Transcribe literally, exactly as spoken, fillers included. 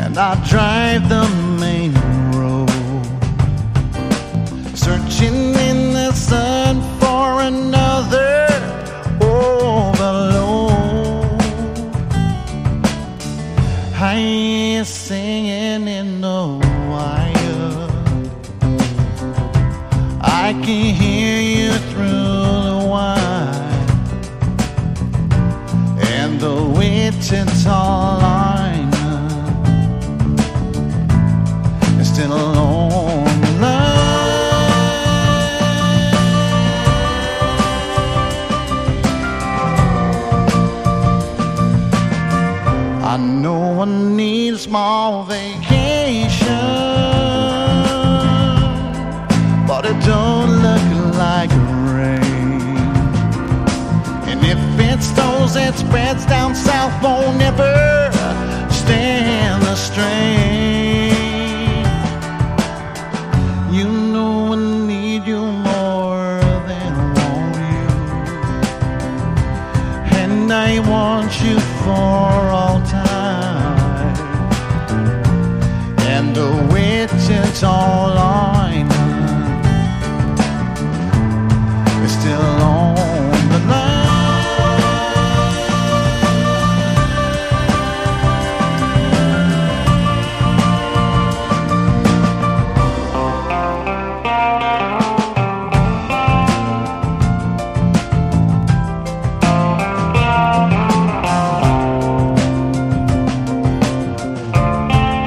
and I drive the main road, searching in the sun for another overload. I hear singing in the wire, I can hear you through the wire, and the Wichita line is still a long line. I know I need a small vacation, but it don't look like rain. And if it snows, it spreads down south, won't ever stand the strain.